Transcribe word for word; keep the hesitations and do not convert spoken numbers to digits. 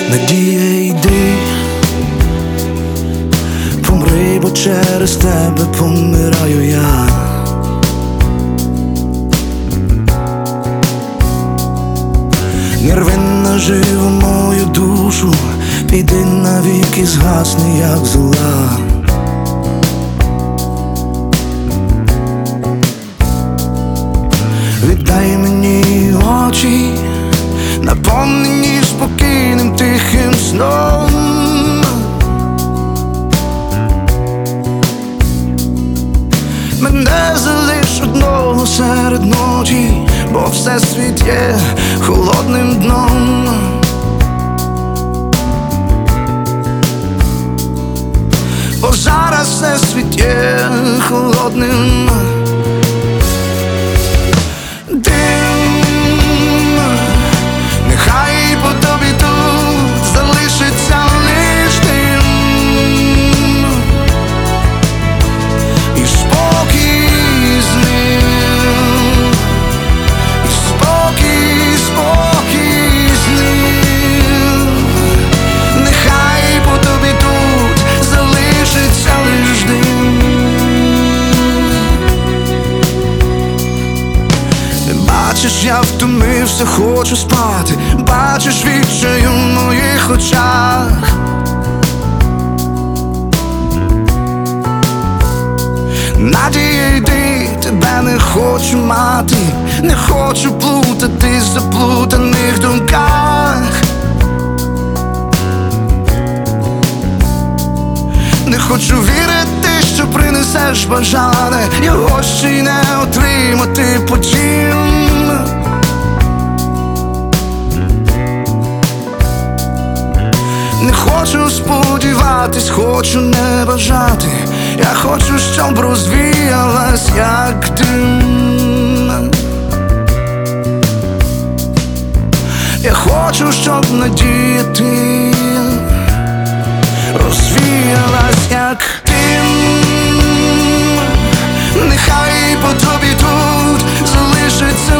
Надія, йди, помри, бо через тебе помираю я. Не рви наживо мою душу, піди навіки, згасни, як зола. Віддай мені очі, наповнені спокійним тихим сном. Мене залиш одного серед ночі, бо всесвіт є холодним дном. Бо зараз всесвіт є холодним. Нехай по тобі тут залишиться лиш дим і спокій з ним, і спокій, спокій з ним. Нехай по тобі тут залишиться лиш дим. Бачиш, я втомився, хочу спати. Бачиш відчай у моїх очах. Надія, йди, тебе не хочу мати. Не хочу плутати в заплутаних думках. Не хочу вірити, що принесеш бажане, його ще й не отримати потім. Не хочу сподіватись, хочу не бажати. Я хочу, щоб розвіялась, як дим. Я хочу, щоб надія ти розвіялась, як дим. Нехай по тобі тут залишиться